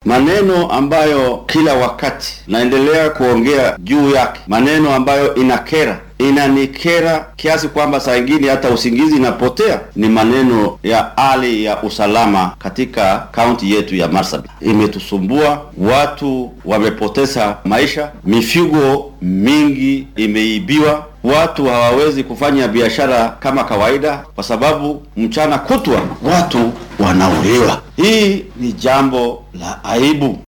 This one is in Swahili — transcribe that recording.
maneno ambayo kila wakati naendelea kuongea juu yake, maneno ambayo inanikera kiasi kwamba saa ingine hata usingizi inapotea, ni maneno ya hali ya usalama katika kaunti yetu ya Marsabit. Imetusumbua, watu wamepoteza maisha, mifugo mingi imeibiwa, watu hawawezi kufanya biashara kama kawaida kwa sababu mchana kutwa watu wanauliwa. Hii ni jambo la aibu.